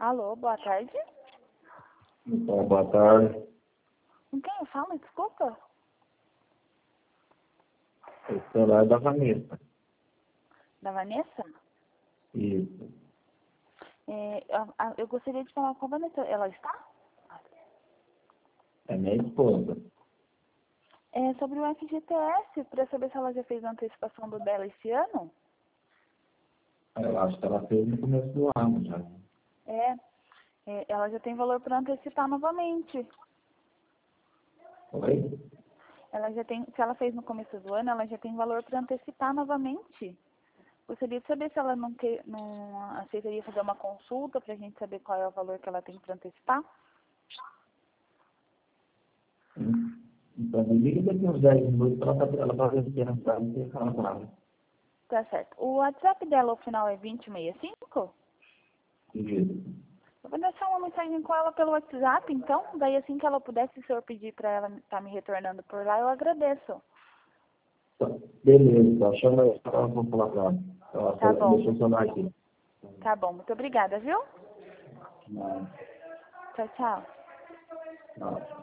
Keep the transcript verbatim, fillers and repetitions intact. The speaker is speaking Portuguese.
Alô, boa tarde. Então, boa tarde. Com quem eu falo? Desculpa. O celular é da Vanessa. Da Vanessa? Isso. É, a- a- eu gostaria de falar com a Vanessa. Ela está? É minha esposa. É sobre o F G T S, para saber se ela já fez a antecipação do dela esse ano. Eu acho que ela fez no começo do ano já. É, é, ela já tem valor para antecipar novamente. Oi? Ela já tem, se ela fez no começo do ano, ela já tem valor para antecipar novamente. Gostaria de saber se ela não, que, não aceitaria fazer uma consulta para a gente saber qual é o valor que ela tem para antecipar. Hum. Então, me liga daqui uns dez minutos para ela, ela vai ver se ela sabe se ela sabe. Tá certo. O WhatsApp dela, o final é vinte e sessenta e cinco? Isso. Eu vou deixar uma mensagem com ela pelo WhatsApp, então. Daí assim que ela puder, se o senhor pedir para ela estar me retornando por lá, eu agradeço. Tá. Beleza, então. Chama ela para ela falar com ela. Ela Tá só- bom. Deixa eu sonar aqui. Tá bom. Muito obrigada, viu? Não, Tchau, tchau. não.